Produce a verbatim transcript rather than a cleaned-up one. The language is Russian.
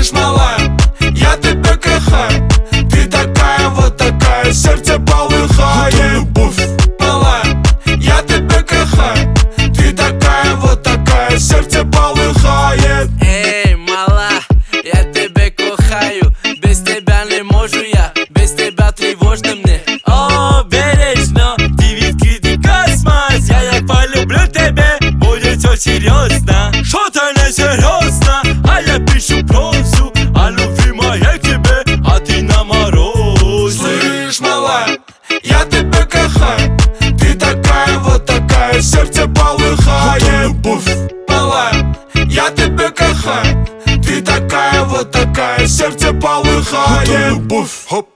Слышь, малая, я тебя кохаю. Ты такая, вот такая, сердце полыхает. Любовь, малая, я тебя кохаю. Ты такая, вот такая, сердце полыхает. Эй, мала, я тебя кохаю. Без тебя не можу я, без тебя тревожно мне. О, бережно, ты відкритий космос. Я як полюблю тебе, будет все серьезно. Что-то не серьезно, а я пишу прозу о любви моей к тебе, а ты на морозе. Слышь, малая, я тебя кохаю. Ты такая, вот такая, сердце полыхает. Любовь, малая, я тебя кохаю. Ты такая, вот такая, сердце полыхает. Любовь, хоп.